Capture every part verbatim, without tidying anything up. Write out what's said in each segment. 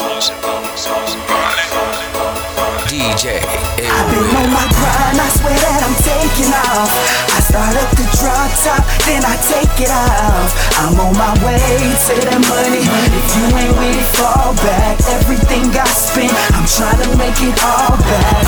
D J I've been on my grind, I swear that I'm taking off. I start up the drop top, then I take it off. I'm on my way to the money. If you ain't with it, fall back. Everything got spent, I'm trying to make it all back.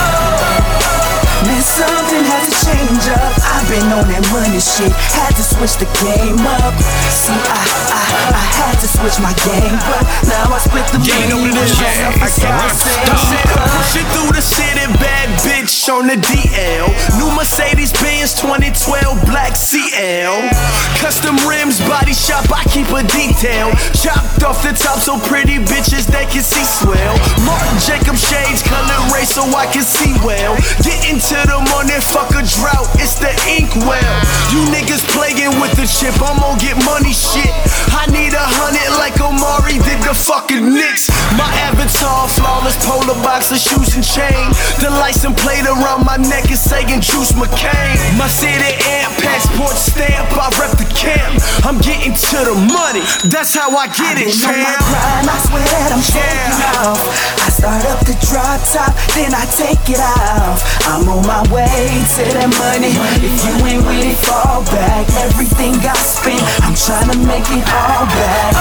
Man, something had to change up. I've been on that money shit, had to switch the game up. See, I, I, I had to switch my game, but now I split the yeah, money with myself. I can't stop. Pushing through the city, bad bitch on the D L. New Mercedes Benz twenty twelve black C L. Custom rims, body shop, I keep a detail. Chopped off the top so pretty bitches they can see swell. Marc Jacob shades, color ray so I can see well. Get into the money, fuck a drought, it's the ink well. You niggas playing with the chip, I'm gon' get money shit. I need a hundred like Omari did the fucking Knicks. My avatar, flawless polar boxer, shoes and chain. The license plate around my neck is saying Juice McCain. My city amp, passport stamp, I rep the camp. I'm getting to the money, that's how I get it, champ. On my grind, I swear that I'm taking off. I start up the drop top, then I take it off. I'm on my way to the money. If you ain't with it, fall back. Everything got spent, I'm trying to make it all back.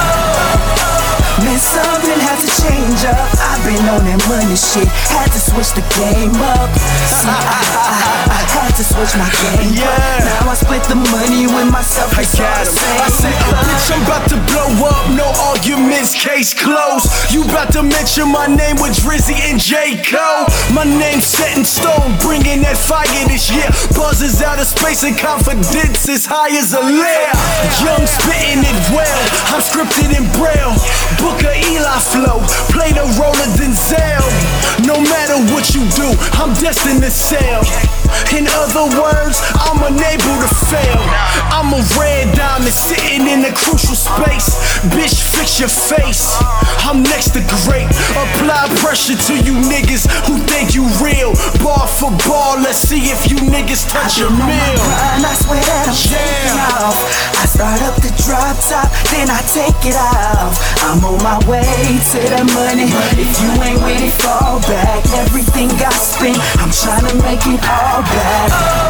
Man, something had to change up. I've been on that money shit, had to switch the game up. See, I, I, I had to switch my game yeah. up. Now I split the money with myself. I got him. I said, oh, bitch, I'm about to blow up. No arguments, case closed. You about to mention my name with Drizzy and J. Cole. My name's set in stone, bringing that fire this year. Buzzes out of space and confidence as high as a lair. Young spitting it well, I'm scripted in braille. Booker Eli flow, play the role of Denzel. No matter what you do, I'm destined to sell. In other words, I'm unable to fail. I'm a red diamond sitting in a crucial space. Bitch, fix your face, I'm next to great. Apply pressure to you niggas who think you real. Bar for bar, let's see if you niggas touch your meal. Grind, I swear that I'm taking off. I start up the drop top, then I take it off. I'm on my way to the money. If you ain't with it, fall back. Everything got spent, I'm trying to make it all back.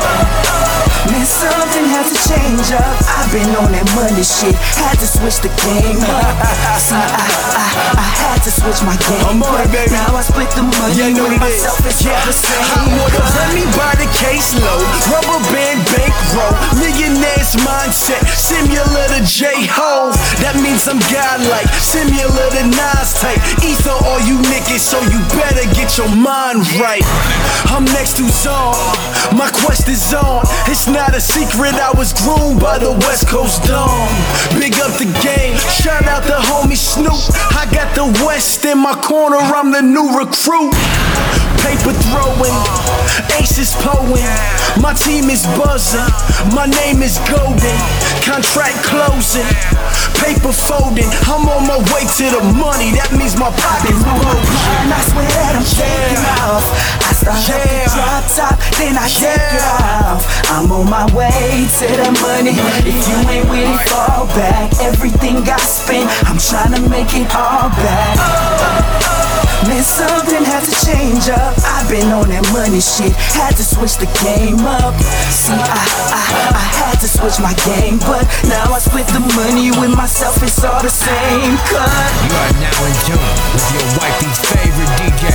Man, something had to change up. I've been on that money shit, had to switch the game up. See, I, I, I had to switch my game up. Now I split the money yeah, with myself, it's yeah. all the same. I wanna let me buy the caseload, rubber band bankroll, millionaire's mindset, similar to J-Ho. That means I'm godlike, similar to Nas type. Ether all you niggas, so you better get your mind right. I'm next to Zon, my quest is on. It's not a secret, I was groomed by the West Coast Dawn. Big up the game, shout out the homie Snoop. I got the West in my corner, I'm the new recruit. Paper throwing, aces pulling. My team is buzzing, my name is golden. Contract closing, paper folding. I'm on my way to the money, that means my pocket's bulging. I swear that I'm taking off. I start yeah. up the drop top, then I take yeah. it off. I'm on my way to the money. If you ain't with it, fall back. Everything got spent, I'm trying to make it all back. Man, something had to change up. I've been on that money shit, had to switch the game up. See, I, I, I had to switch my game, but now I split the money with myself, it's all the same cut. You are now in tune with your wifey's favorite D J,